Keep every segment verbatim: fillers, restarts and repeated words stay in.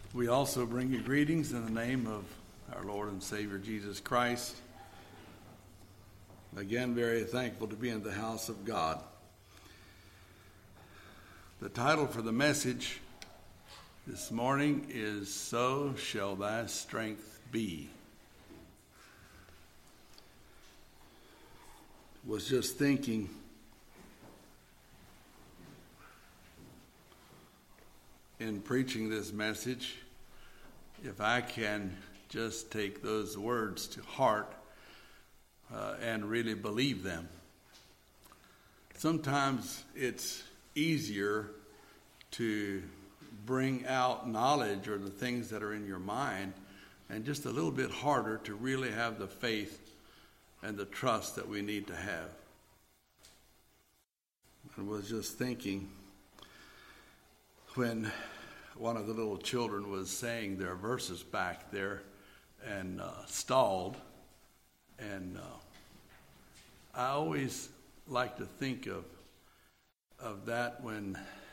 We also bring you greetings in the name of our Lord and Savior Jesus Christ. Again, very thankful to be in the house of God. The title for the message this morning is So Shall Thy Strength Be. Was just thinking in preaching this message, if I can just take those words to heart uh, and really believe them. Sometimes it's easier to bring out knowledge or the things that are in your mind, and just a little bit harder to really have the faith and the trust that we need to have. I was just thinking, when one of the little children was saying their verses back there and uh, stalled, and uh, I always like to think of of that when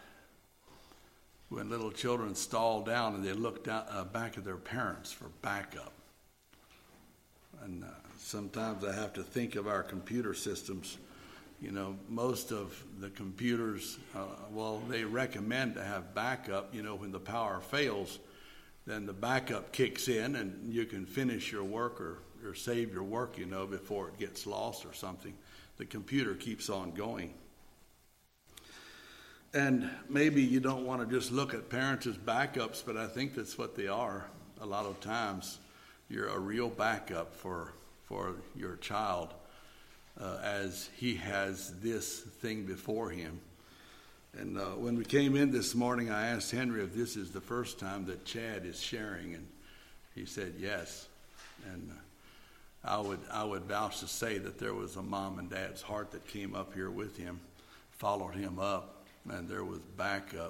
when little children stall down and they look down, uh, back at their parents for backup. And uh, sometimes I have to think of our computer systems. You know, most of the computers, uh, well, they recommend to have backup. You know, when the power fails, then the backup kicks in and you can finish your work or, or save your work, you know, before it gets lost or something. The computer keeps on going. And maybe you don't want to just look at parents as backups, but I think that's what they are. A lot of times you're a real backup for, for your child. Uh, as he has this thing before him. And uh, when we came in this morning, I asked Henry if this is the first time that Chad is sharing, and he said yes. And uh, I would I would vouch to say that there was a mom and dad's heart that came up here with him, followed him up, and there was backup.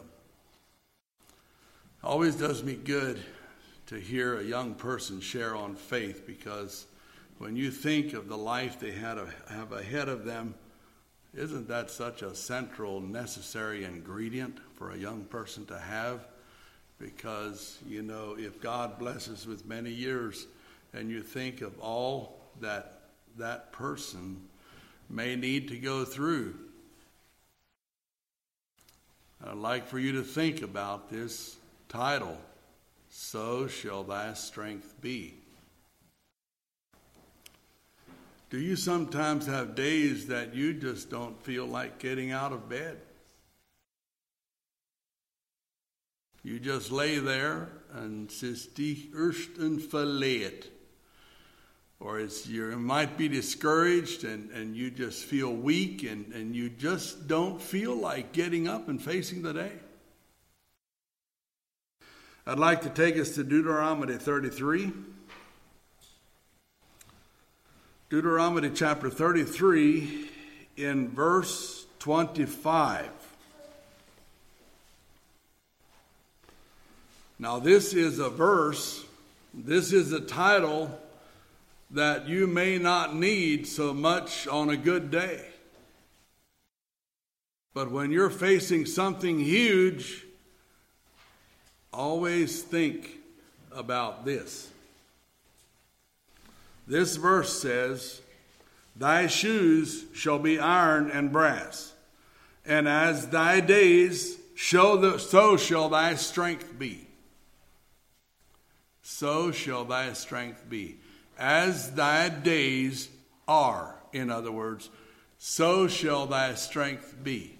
Always does me good to hear a young person share on faith, because when you think of the life they had to have ahead of them, isn't that such a central, necessary ingredient for a young person to have? Because, you know, if God blesses with many years, and you think of all that that person may need to go through, I'd like for you to think about this title, So Shall Thy Strength Be. Do you sometimes have days that you just don't feel like getting out of bed? You just lay there and says, "Die ersten verleid." Or it's, you might be discouraged and, and you just feel weak and, and you just don't feel like getting up and facing the day. I'd like to take us to Deuteronomy thirty-three. Deuteronomy chapter thirty-three in verse twenty-five. Now this is a verse, this is a title that you may not need so much on a good day. But when you're facing something huge, always think about this. This verse says, "Thy shoes shall be iron and brass, and as thy days, show the, so shall thy strength be." So shall thy strength be. As thy days are, in other words, so shall thy strength be.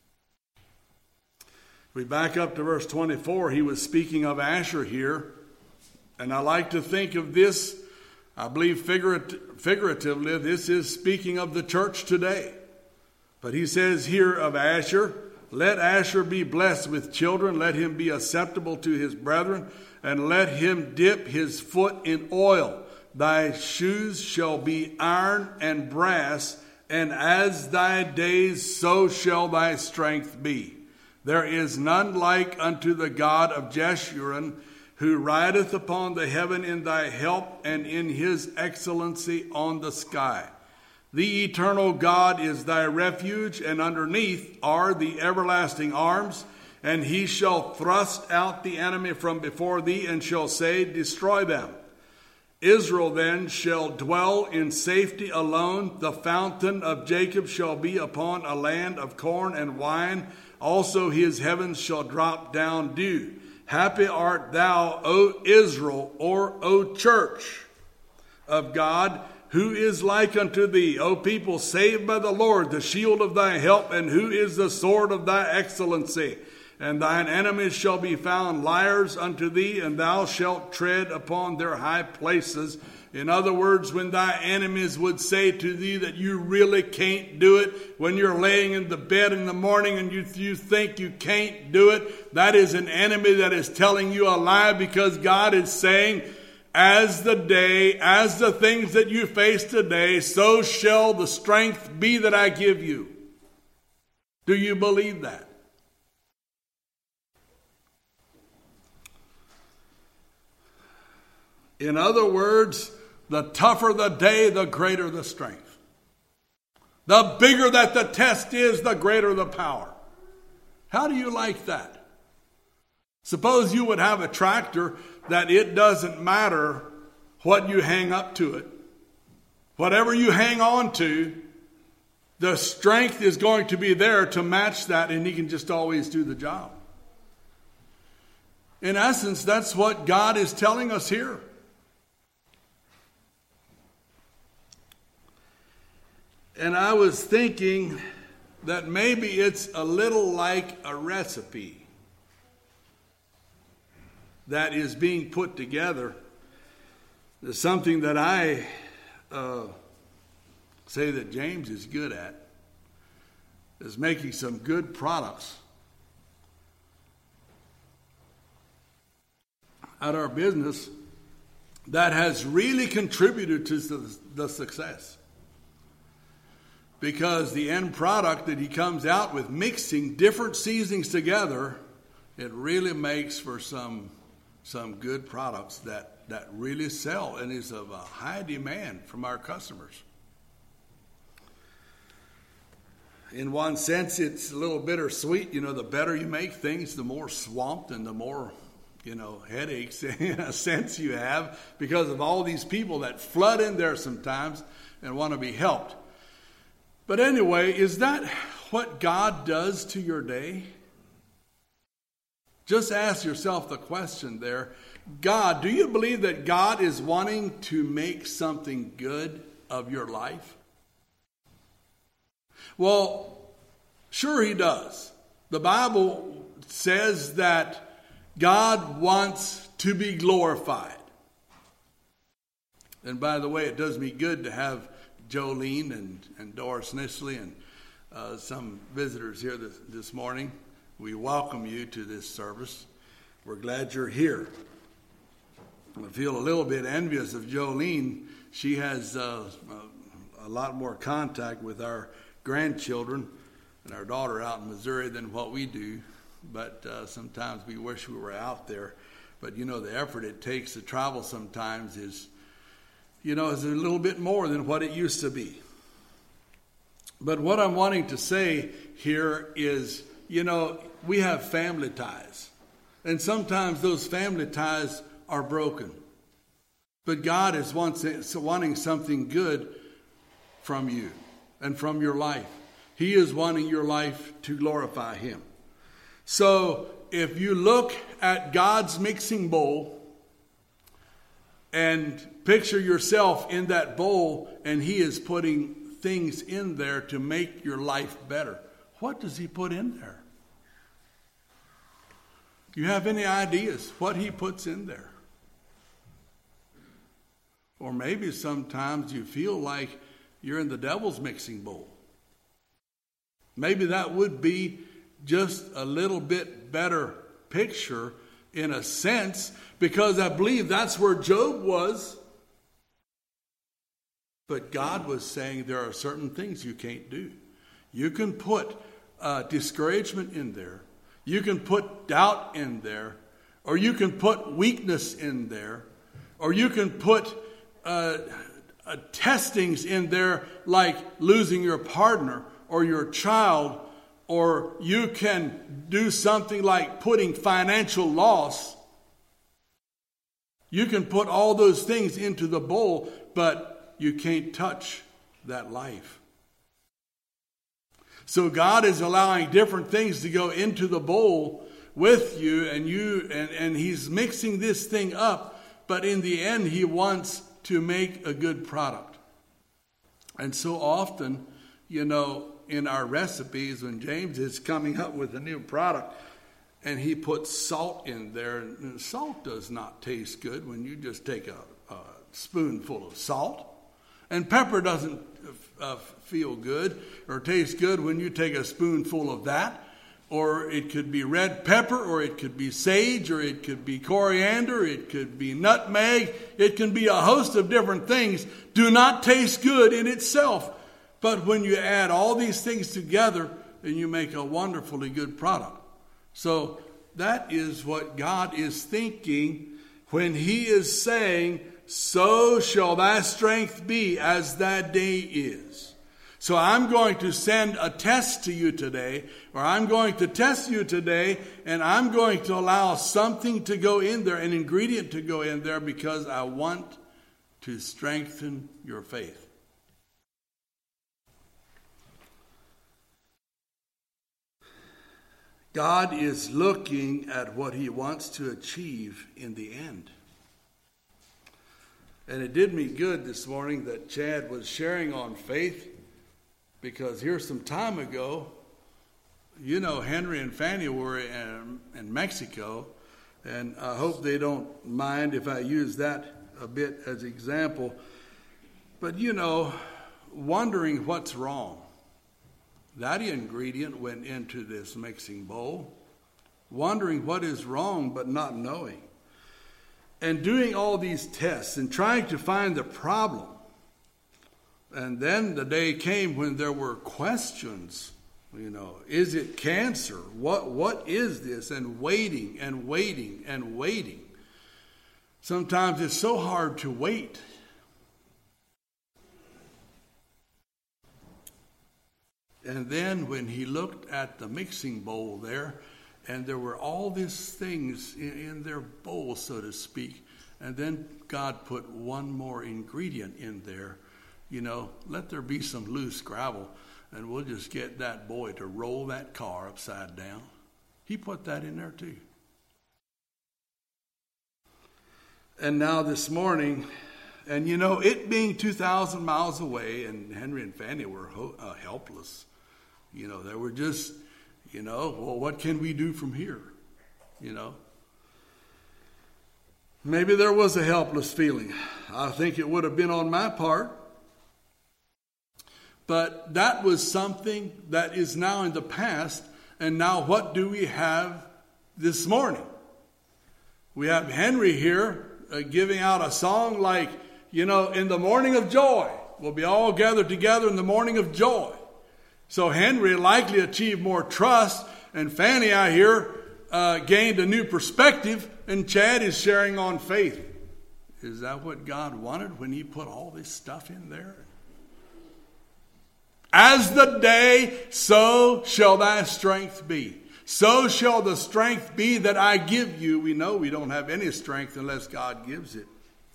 We back up to verse twenty-four. He was speaking of Asher here, and I like to think of this, I believe figurat- figuratively, this is speaking of the church today. But he says here of Asher, "Let Asher be blessed with children, let him be acceptable to his brethren, and let him dip his foot in oil. Thy shoes shall be iron and brass, and as thy days, so shall thy strength be. There is none like unto the God of Jeshurun, who rideth upon the heaven in thy help, and in his excellency on the sky. The eternal God is thy refuge, and underneath are the everlasting arms. And he shall thrust out the enemy from before thee, and shall say, destroy them. Israel then shall dwell in safety alone. The fountain of Jacob shall be upon a land of corn and wine. Also his heavens shall drop down dew. Happy art thou, O Israel, or O church of God, who is like unto thee, O people saved by the Lord, the shield of thy help, and who is the sword of thy excellency. And thine enemies shall be found liars unto thee, and thou shalt tread upon their high places. In other words, when thy enemies would say to thee that you really can't do it, when you're laying in the bed in the morning and you, you think you can't do it, that is an enemy that is telling you a lie, because God is saying, as the day, as the things that you face today, so shall the strength be that I give you. Do you believe that? In other words, the tougher the day, the greater the strength. The bigger that the test is, the greater the power. How do you like that? Suppose you would have a tractor that it doesn't matter what you hang up to it. Whatever you hang on to, the strength is going to be there to match that, and he can just always do the job. In essence, that's what God is telling us here. And I was thinking that maybe it's a little like a recipe that is being put together. There's something that I uh, say that James is good at, is making some good products at our business that has really contributed to the, the success. Because the end product that he comes out with, mixing different seasonings together, it really makes for some some good products that, that really sell and is of a high demand from our customers. In one sense, it's a little bittersweet. You know, the better you make things, the more swamped and the more, you know, headaches in a sense you have, because of all these people that flood in there sometimes and want to be helped. But anyway, is that what God does to your day? Just ask yourself the question there. God, do you believe that God is wanting to make something good of your life? Well, sure he does. The Bible says that God wants to be glorified. And by the way, it does me good to have Jolene and, and Doris Nisley and uh, some visitors here this, this morning. We welcome you to this service. We're glad you're here. I feel a little bit envious of Jolene. She has uh, a lot more contact with our grandchildren and our daughter out in Missouri than what we do. But uh, sometimes we wish we were out there. But you know, the effort it takes to travel sometimes is you know, is a little bit more than what it used to be. But what I'm wanting to say here is, you know, we have family ties. And sometimes those family ties are broken. But God is wanting something good from you and from your life. He is wanting your life to glorify Him. So if you look at God's mixing bowl, and picture yourself in that bowl, and He is putting things in there to make your life better. What does He put in there? Do you have any ideas what He puts in there? Or maybe sometimes you feel like you're in the devil's mixing bowl. Maybe that would be just a little bit better picture in a sense, because I believe that's where Job was. But God was saying there are certain things you can't do. You can put uh, discouragement in there. You can put doubt in there. Or you can put weakness in there. Or you can put uh, uh, testings in there like losing your partner or your child or you can do something like putting financial loss. You can put all those things into the bowl, but you can't touch that life. So God is allowing different things to go into the bowl with you, and you and, and he's mixing this thing up, but in the end he wants to make a good product. And so often, you know, in our recipes, when James is coming up with a new product and he puts salt in there, and salt does not taste good when you just take a, a spoonful of salt. And pepper doesn't uh, feel good or taste good when you take a spoonful of that. Or it could be red pepper, or it could be sage, or it could be coriander, it could be nutmeg. It can be a host of different things. Do not taste good in itself. But when you add all these things together, then you make a wonderfully good product. So that is what God is thinking when he is saying, so shall thy strength be as that day is. So I'm going to send a test to you today, or I'm going to test you today, and I'm going to allow something to go in there, an ingredient to go in there, because I want to strengthen your faith. God is looking at what he wants to achieve in the end. And it did me good this morning that Chad was sharing on faith, because here some time ago, you know, Henry and Fanny were in, in Mexico, and I hope they don't mind if I use that a bit as example. But, you know, wondering what's wrong. That ingredient went into this mixing bowl. Wondering what is wrong, but not knowing. And doing all these tests and trying to find the problem. And then the day came when there were questions. You know, is it cancer? What what is this? And waiting and waiting and waiting. Sometimes it's so hard to wait. And then when he looked at the mixing bowl there, and there were all these things in, in their bowl, so to speak, and then God put one more ingredient in there. You know, let there be some loose gravel, and we'll just get that boy to roll that car upside down. He put that in there too. And now this morning, and you know, it being two thousand miles away, and Henry and Fanny were ho- uh, helpless. You know, they were just, you know, well, what can we do from here? You know. Maybe there was a helpless feeling. I think it would have been on my part. But that was something that is now in the past. And now what do we have this morning? We have Henry here uh, giving out a song like, you know, in the morning of joy. We'll be all gathered together in the morning of joy. So Henry likely achieved more trust. And Fanny, I hear, uh, gained a new perspective. And Chad is sharing on faith. Is that what God wanted when he put all this stuff in there? As the day, so shall thy strength be. So shall the strength be that I give you. We know we don't have any strength unless God gives it.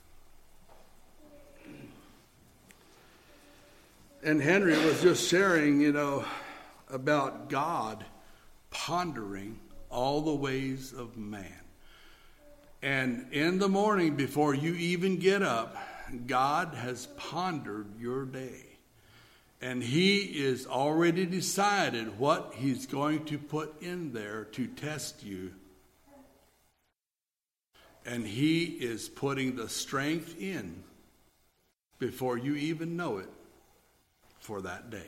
And Henry was just sharing, you know, about God pondering all the ways of man. And in the morning, before you even get up, God has pondered your day. And he is already decided what he's going to put in there to test you. And he is putting the strength in before you even know it for that day.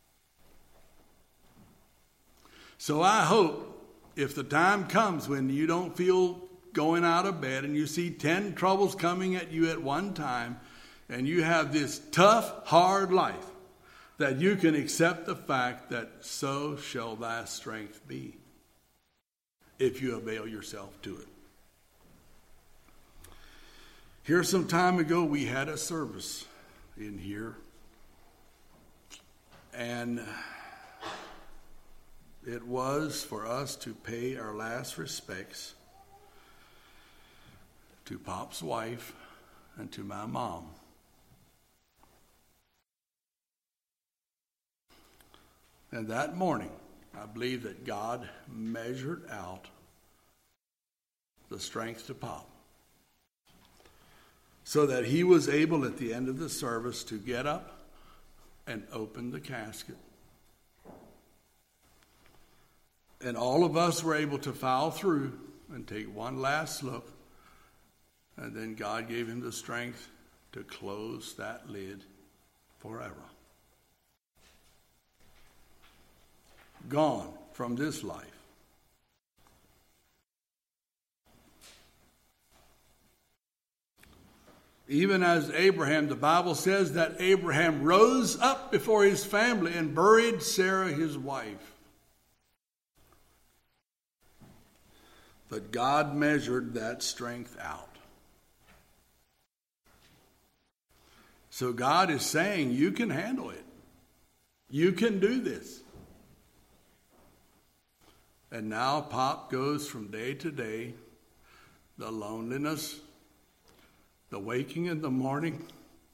So I hope if the time comes when you don't feel going out of bed and you see ten troubles coming at you at one time, and you have this tough, hard life, that you can accept the fact that so shall thy strength be if you avail yourself to it. Here some time ago we had a service in here, and it was for us to pay our last respects to Pop's wife and to my mom. And that morning, I believe that God measured out the strength to Pop, so that he was able at the end of the service to get up and open the casket. And all of us were able to file through and take one last look. And then God gave him the strength to close that lid forever. Gone from this life. Even as Abraham, the Bible says that Abraham rose up before his family and buried Sarah, his wife. But God measured that strength out. So God is saying, you can handle it. You can do this. And now Pop goes from day to day, the loneliness, the waking in the morning,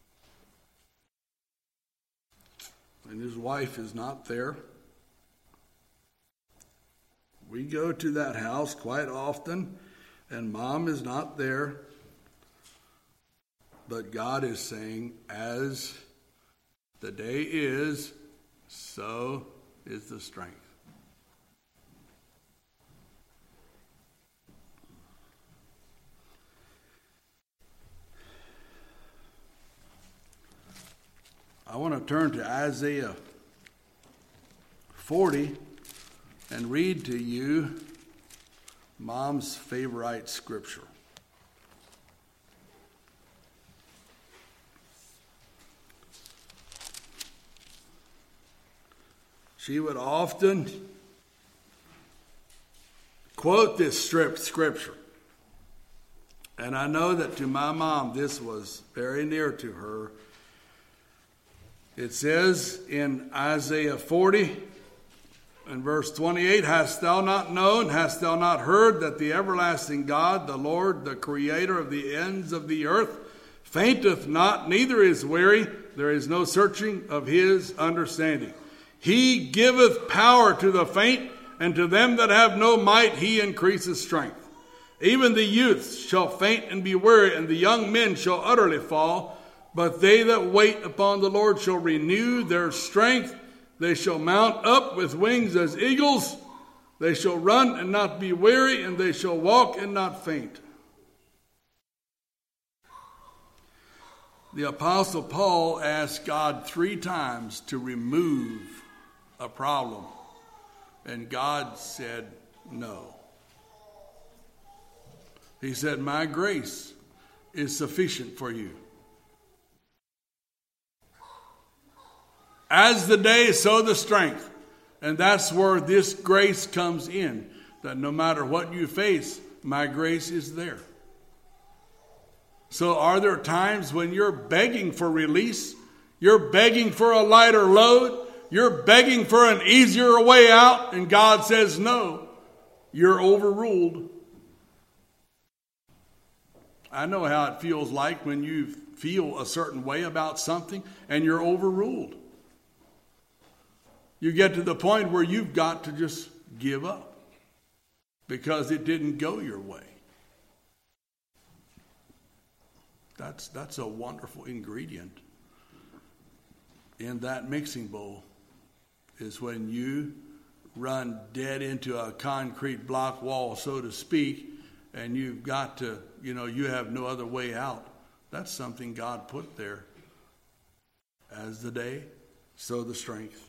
and his wife is not there. We go to that house quite often, and Mom is not there. But God is saying, as the day is, so is the strength. I want to turn to Isaiah forty and read to you Mom's favorite scripture. She would often quote this scripture. And I know that to my mom, this was very near to her. It says in Isaiah forty and verse twenty-eight, hast thou not known, hast thou not heard that the everlasting God, the Lord, the creator of the ends of the earth, fainteth not, neither is weary, there is no searching of his understanding. He giveth power to the faint, and to them that have no might he increaseth strength. Even the youths shall faint and be weary, and the young men shall utterly fall. But they that wait upon the Lord shall renew their strength. They shall mount up with wings as eagles. They shall run and not be weary, and they shall walk and not faint. The Apostle Paul asked God three times to remove a problem, and God said no. He said, my grace is sufficient for you. As the day, so the strength. And that's where this grace comes in. That no matter what you face, my grace is there. So are there times when you're begging for release? You're begging for a lighter load? You're begging for an easier way out? And God says no. You're overruled. I know how it feels like when you feel a certain way about something and you're overruled. You get to the point where you've got to just give up because it didn't go your way. That's, that's a wonderful ingredient in that mixing bowl, is when you run dead into a concrete block wall, so to speak, and you've got to, you know, you have no other way out. That's something God put there. As the day, so the strength.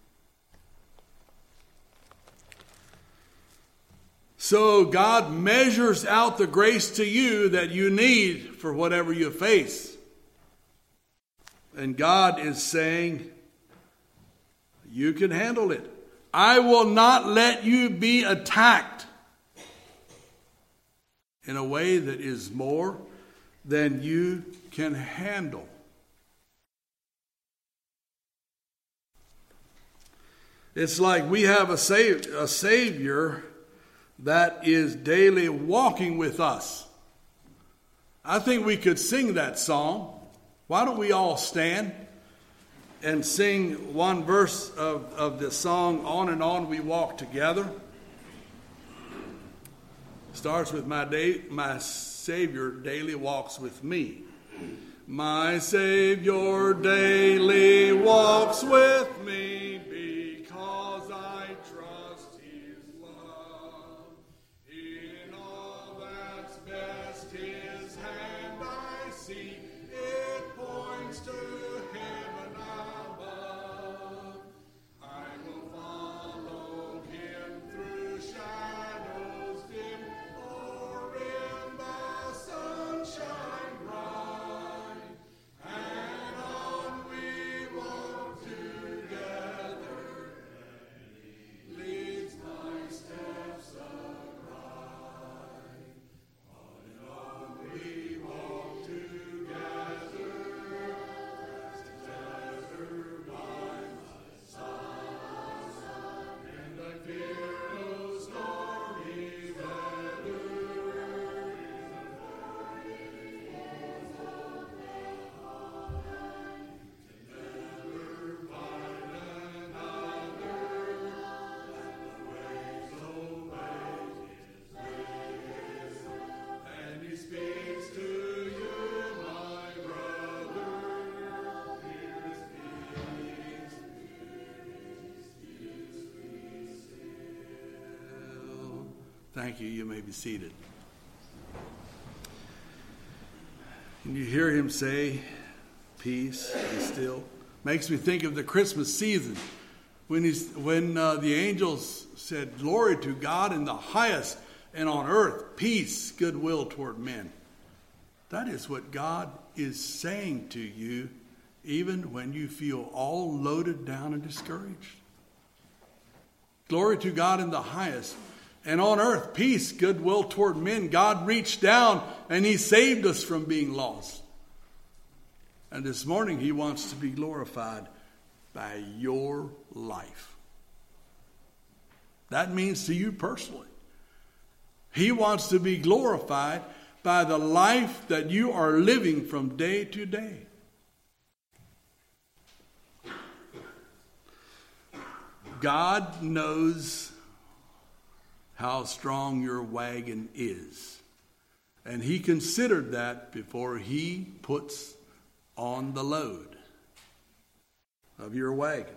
So God measures out the grace to you that you need for whatever you face. And God is saying, you can handle it. I will not let you be attacked in a way that is more than you can handle. It's like we have a, sav- a Savior that is daily walking with us. I think we could sing that song. Why don't we all stand and sing one verse of, of the song, On and On We Walk Together. Starts with my day, my Savior daily walks with me. My Savior daily walks with me because I trust His love. In all that's best His hand I see, it points to heaven above. I will follow Him through shadows dim or in the sunshine bright. And on we walk together, and He leads my steps aright. On and on we walk together, together by my side, and I fear no stormy weather. And He speaks to you, my brother. Here is peace, peace, peace, still. Thank you. You may be seated. And you hear Him say, peace, be still. Makes me think of the Christmas season when he's when uh, the angels said, glory to God in the highest, and on earth peace, goodwill toward men. That is what God is saying to you even when you feel all loaded down and discouraged. Glory to God in the highest, and on earth peace, goodwill toward men. God reached down and He saved us from being lost. And this morning He wants to be glorified by your life. That means to you personally. He wants to be glorified by the life that you are living from day to day. God knows how strong your wagon is. And He considered that before He puts on the load of your wagon.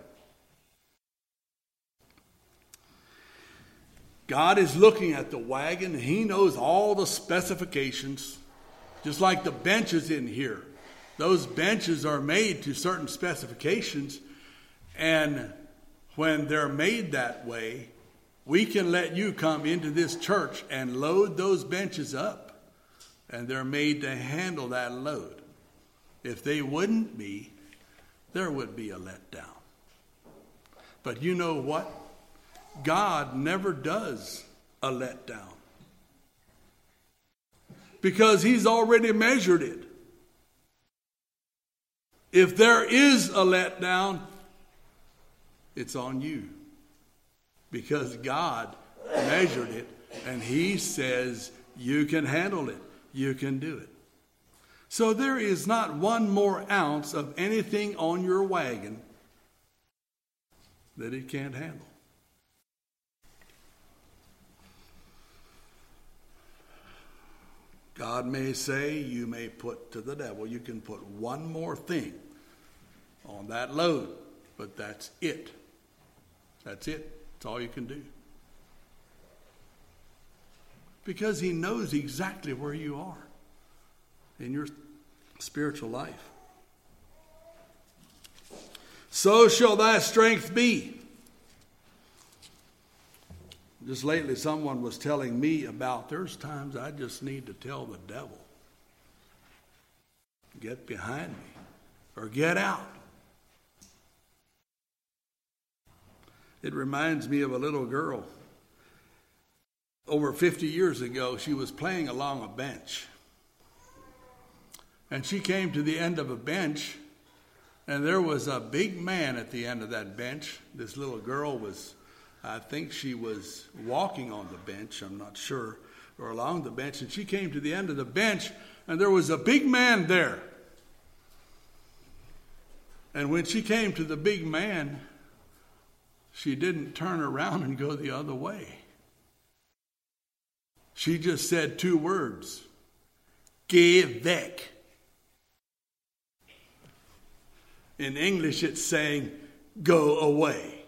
God is looking at the wagon, and He knows all the specifications, just like the benches in here. Those benches are made to certain specifications, and when they're made that way, we can let you come into this church and load those benches up, and they're made to handle that load. If they wouldn't be, there would be a letdown. But you know what? God never does a letdown, because He's already measured it. If there is a letdown, it's on you, because God measured it, and He says you can handle it, you can do it. So there is not one more ounce of anything on your wagon that it can't handle. God may say, you may put to the devil, you can put one more thing on that load, but that's it. That's it. That's all you can do. Because He knows exactly where you are in your spiritual life. So shall thy strength be. Just lately someone was telling me about there's times I just need to tell the devil, get behind me or get out. It reminds me of a little girl. Over fifty years ago, she was playing along a bench. And she came to the end of a bench, And there was a big man at the end of that bench. This little girl was, I think she was walking on the bench, I'm not sure, or along the bench. And she came to the end of the bench, and there was a big man there. And when she came to the big man, she didn't turn around and go the other way. She just said two words, "Geh weg." In English, it's saying, "Go away."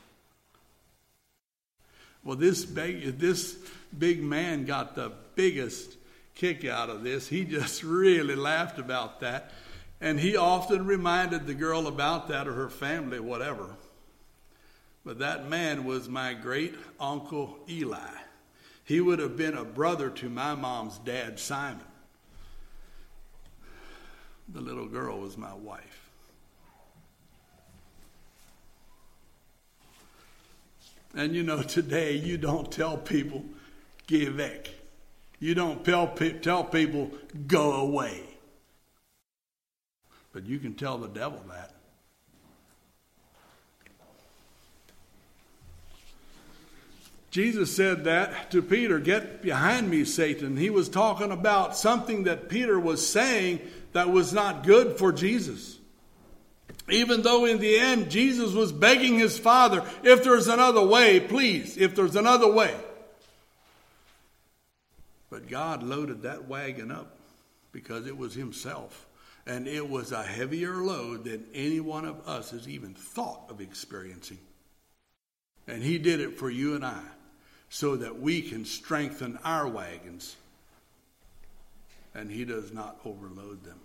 Well, this big, this big man got the biggest kick out of this. He just really laughed about that. And he often reminded the girl about that, or her family, whatever. But that man was my great uncle Eli. He would have been a brother to my mom's dad, Simon. The little girl was my wife. And you know, today you don't tell people, "Geh weg." You don't tell people, "Go away." But you can tell the devil that. Jesus said that to Peter, "Get behind me, Satan." He was talking about something that Peter was saying that was not good for Jesus. Even though in the end, Jesus was begging his Father, "If there's another way, please, if there's another way." But God loaded that wagon up because it was himself. And it was a heavier load than any one of us has even thought of experiencing. And he did it for you and I, so that we can strengthen our wagons. And he does not overload them.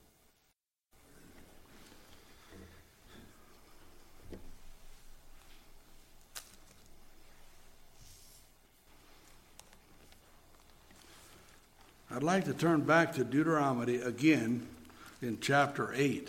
I'd like to turn back to Deuteronomy again in chapter eight.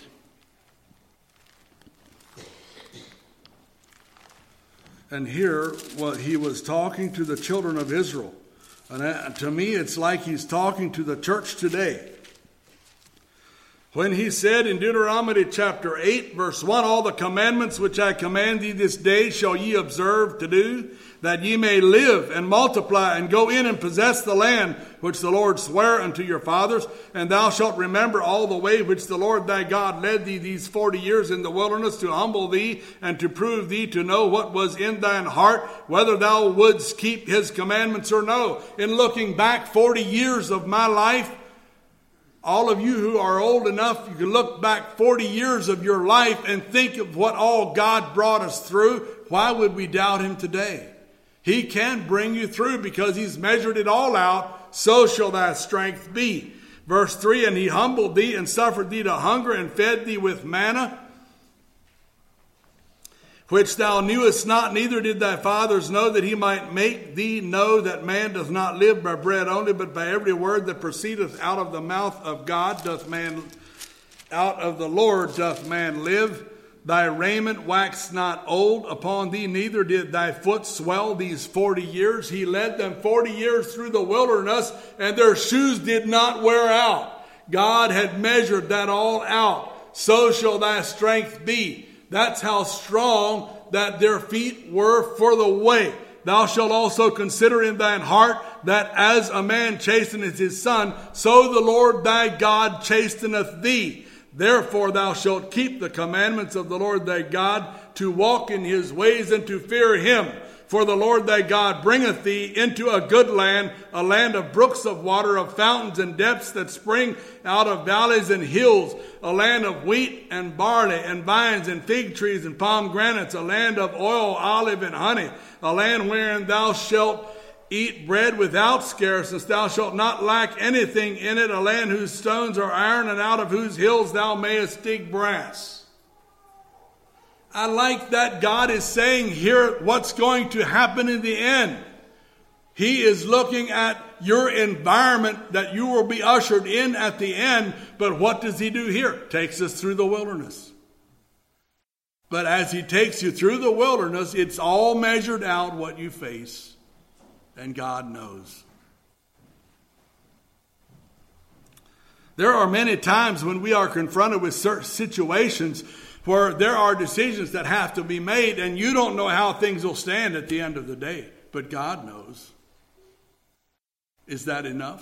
And here, well, he was talking to the children of Israel. And to me, it's like he's talking to the church today. When he said in Deuteronomy chapter eight, verse one, "All the commandments which I command thee this day shall ye observe to do, that ye may live and multiply and go in and possess the land which the Lord sware unto your fathers. And thou shalt remember all the way which the Lord thy God led thee these forty years in the wilderness, to humble thee and to prove thee, to know what was in thine heart, whether thou wouldst keep his commandments or no." In looking back forty years of my life, all of you who are old enough, you can look back forty years of your life and think of what all God brought us through. Why would we doubt him today? He can bring you through because he's measured it all out. So shall thy strength be. Verse three, "And he humbled thee and suffered thee to hunger and fed thee with manna, which thou knewest not, neither did thy fathers know, that he might make thee know that man doth not live by bread only, but by every word that proceedeth out of the mouth of God doth man, out of the Lord doth man live. Thy raiment waxed not old upon thee, neither did thy foot swell these forty years." He led them forty years through the wilderness, and their shoes did not wear out. God had measured that all out. "So shall thy strength be." That's how strong that their feet were for the way. "Thou shalt also consider in thine heart that as a man chasteneth his son, so the Lord thy God chasteneth thee. Therefore thou shalt keep the commandments of the Lord thy God, to walk in his ways and to fear him. For the Lord thy God bringeth thee into a good land, a land of brooks of water, of fountains and depths that spring out of valleys and hills, a land of wheat and barley and vines and fig trees and pomegranates, a land of oil, olive and honey, a land wherein thou shalt eat bread without scarceness, thou shalt not lack anything in it, a land whose stones are iron, and out of whose hills thou mayest dig brass." I like that God is saying here what's going to happen in the end. He is looking at your environment that you will be ushered in at the end, but what does he do here? Takes us through the wilderness. But as he takes you through the wilderness, it's all measured out what you face. And God knows. There are many times when we are confronted with certain situations where there are decisions that have to be made, and you don't know how things will stand at the end of the day. But God knows. Is that enough?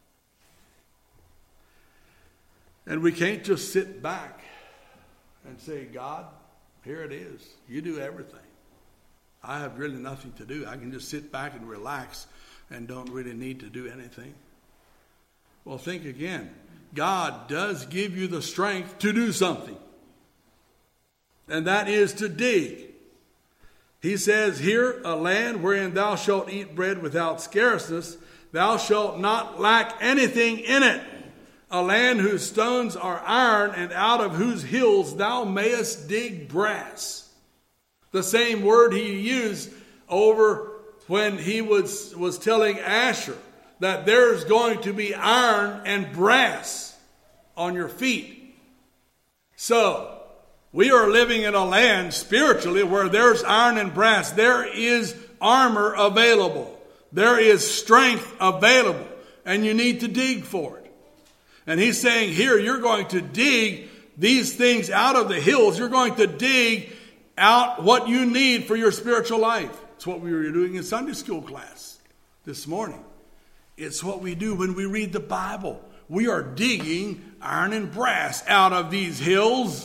And we can't just sit back and say, God, here it is. You do everything. I have really nothing to do. I can just sit back and relax and don't really need to do anything. Well, think again. God does give you the strength to do something. And that is to dig. He says here, a land wherein thou shalt eat bread without scarceness, thou shalt not lack anything in it. A land whose stones are iron, and out of whose hills thou mayest dig brass. The same word he used over when he was, was telling Asher that there's going to be iron and brass on your feet. So, we are living in a land spiritually where there's iron and brass. There is armor available. There is strength available. And you need to dig for it. And he's saying here, you're going to dig these things out of the hills. You're going to dig out what you need for your spiritual life. It's what we were doing in Sunday school class this morning. It's what we do when we read the Bible. We are digging iron and brass out of these hills.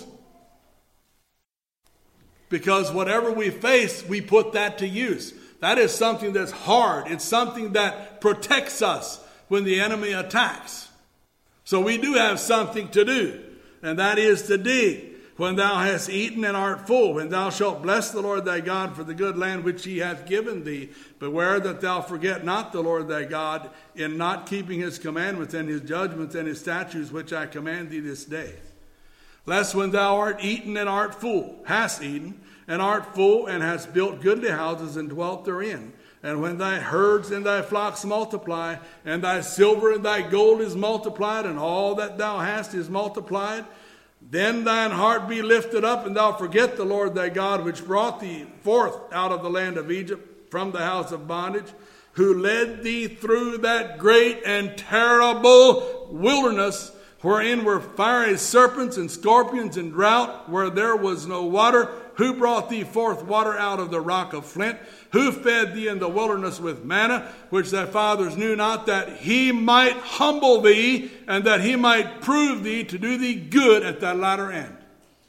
Because whatever we face, we put that to use. That is something that's hard. It's something that protects us when the enemy attacks. So we do have something to do, and that is to dig. When thou hast eaten and art full, when thou shalt bless the Lord thy God for the good land which he hath given thee, beware that thou forget not the Lord thy God in not keeping his commandments and his judgments and his statutes which I command thee this day. Lest when thou art eaten and art full, hast eaten, and art full, and hast built goodly houses and dwelt therein, and when thy herds and thy flocks multiply, and thy silver and thy gold is multiplied, and all that thou hast is multiplied, then thine heart be lifted up, and thou forget the Lord thy God, which brought thee forth out of the land of Egypt from the house of bondage, who led thee through that great and terrible wilderness, wherein were fiery serpents and scorpions and drought, where there was no water, who brought thee forth water out of the rock of flint, who fed thee in the wilderness with manna, which thy fathers knew not, that he might humble thee, and that he might prove thee to do thee good at thy latter end.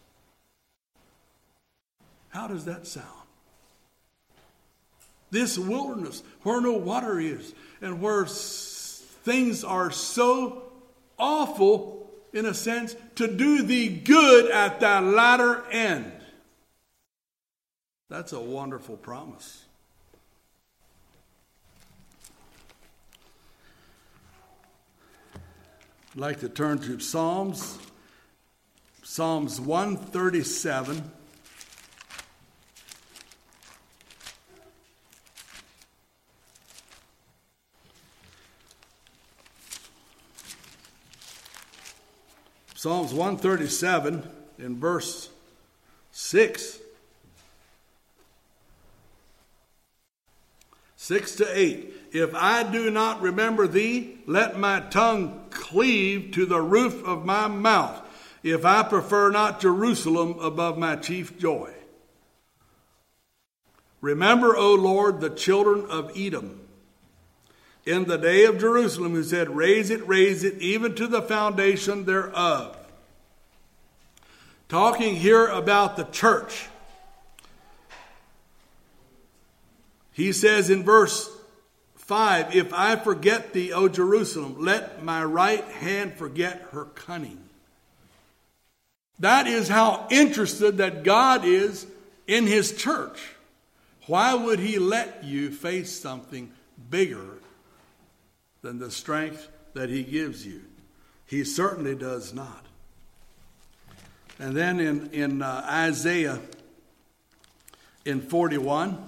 How does that sound? This wilderness, where no water is, and where things are so awful, in a sense, to do thee good at thy latter end. That's a wonderful promise. I'd like to turn to Psalms, Psalms one thirty-seven. Psalms one thirty-seven in verse six. Six to eight. If I do not remember thee, let my tongue cleave to the roof of my mouth, if I prefer not Jerusalem above my chief joy. Remember, O Lord, the children of Edom, in the day of Jerusalem, who said, raise it, raise it, even to the foundation thereof. Talking here about the church. He says in verse five, if I forget thee, O Jerusalem, let my right hand forget her cunning. That is how interested that God is in his church. Why would he let you face something bigger than the strength that he gives you? He certainly does not. And then in, in uh, Isaiah in forty-one,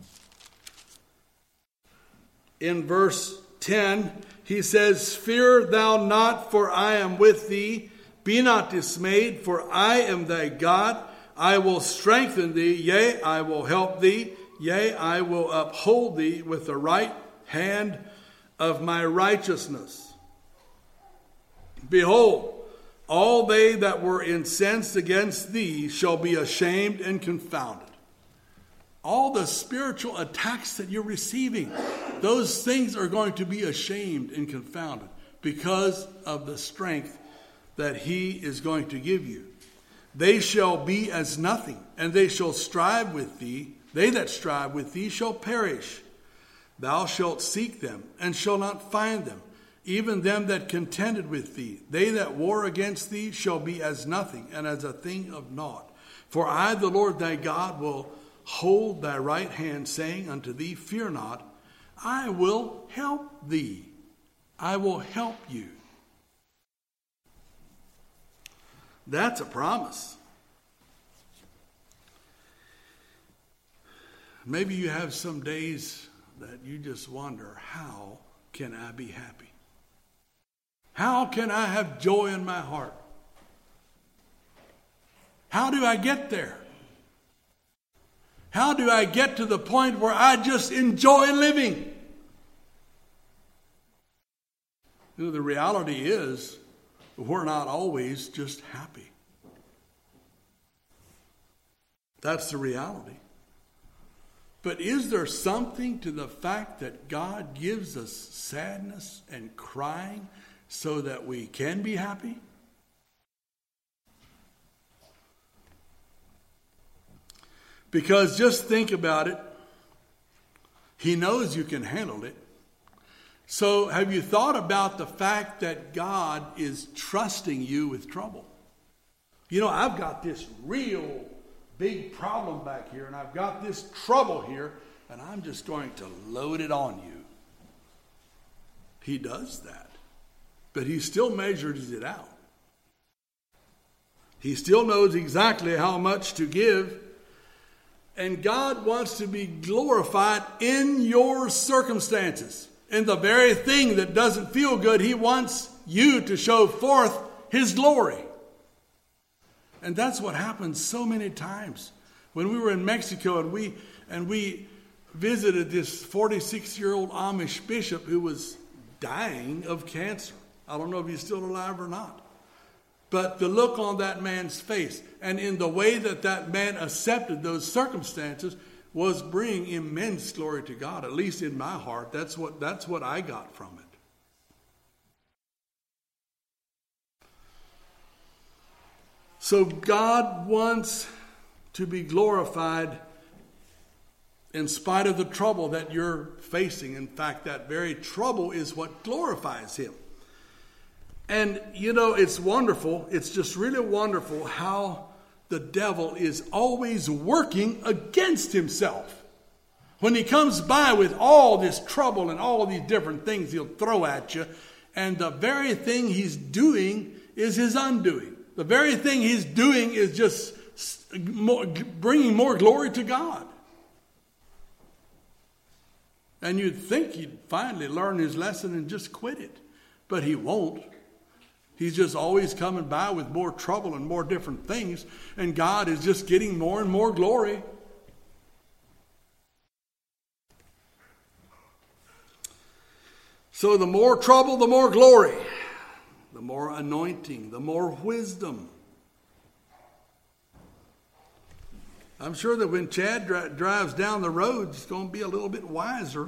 in verse ten, he says, fear thou not, for I am with thee. Be not dismayed, for I am thy God. I will strengthen thee, yea, I will help thee. Yea, I will uphold thee with the right hand of my righteousness. Behold, all they that were incensed against thee shall be ashamed and confounded. All the spiritual attacks that you're receiving, those things are going to be ashamed and confounded because of the strength that he is going to give you. They shall be as nothing, and they shall strive with thee. They that strive with thee shall perish. Thou shalt seek them, and shall not find them, even them that contended with thee. They that war against thee shall be as nothing, and as a thing of naught. For I, the Lord thy God, will hold thy right hand, saying unto thee, fear not, I will help thee. I will help you. That's a promise. Maybe you have some days that you just wonder, how can I be happy? How can I have joy in my heart? How do I get there? How do I get to the point where I just enjoy living? You know, the reality is, we're not always just happy. That's the reality. But is there something to the fact that God gives us sadness and crying so that we can be happy? Because just think about it. He knows you can handle it. So have you thought about the fact that God is trusting you with trouble? You know, I've got this real big problem back here, and I've got this trouble here, and I'm just going to load it on you. He does that. But he still measures it out. He still knows exactly how much to give. And God wants to be glorified in your circumstances. In the very thing that doesn't feel good, he wants you to show forth his glory. And that's what happens so many times. When we were in Mexico and we and we visited this forty-six-year-old Amish bishop who was dying of cancer. I don't know if he's still alive or not. But the look on that man's face and in the way that that man accepted those circumstances was bringing immense glory to God. At least in my heart, that's what that's what I got from it. So God wants to be glorified in spite of the trouble that you're facing. In fact, that very trouble is what glorifies him. And, you know, it's wonderful. It's just really wonderful how the devil is always working against himself. When he comes by with all this trouble and all these different things he'll throw at you, and the very thing he's doing is his undoing. The very thing he's doing is just more, bringing more glory to God. And you'd think he'd finally learn his lesson and just quit it. But he won't. He's just always coming by with more trouble and more different things. And God is just getting more and more glory. So the more trouble, the more glory. The more anointing, the more wisdom. I'm sure that when Chad dri- drives down the road, he's going to be a little bit wiser.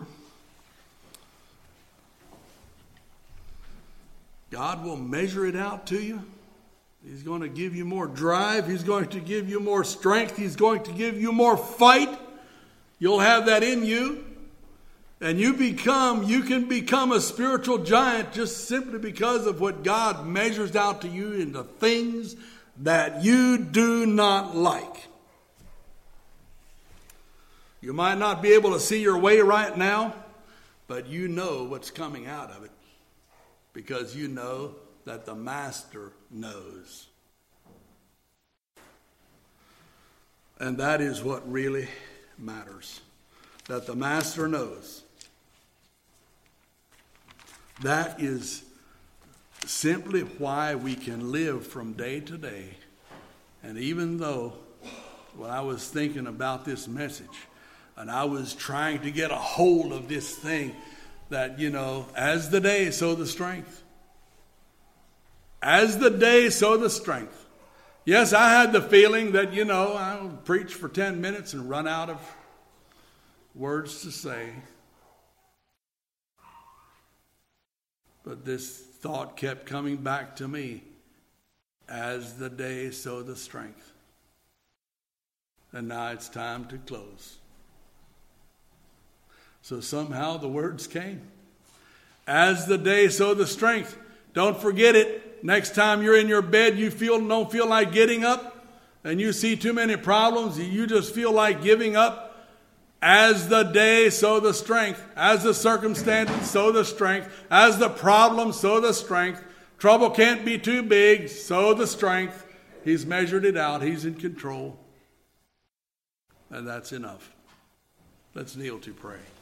God will measure it out to you. He's going to give you more drive. He's going to give you more strength. He's going to give you more fight. You'll have that in you. And you become, you can become a spiritual giant just simply because of what God measures out to you in the things that you do not like. You might not be able to see your way right now, but you know what's coming out of it. Because you know that the Master knows. And that is what really matters. That the Master knows. That is simply why we can live from day to day. And even though when I was thinking about this message and I was trying to get a hold of this thing that, you know, as the day, so the strength. As the day, so the strength. Yes, I had the feeling that, you know, I'll preach for ten minutes and run out of words to say. But this thought kept coming back to me. As the day, so the strength. And now it's time to close. So somehow the words came. As the day, so the strength. Don't forget it. Next time you're in your bed, you feel don't feel like getting up, and you see too many problems, you just feel like giving up. As the day, so the strength. As the circumstances, so the strength. As the problem, so the strength. Trouble can't be too big, so the strength. He's measured it out. He's in control. And that's enough. Let's kneel to pray.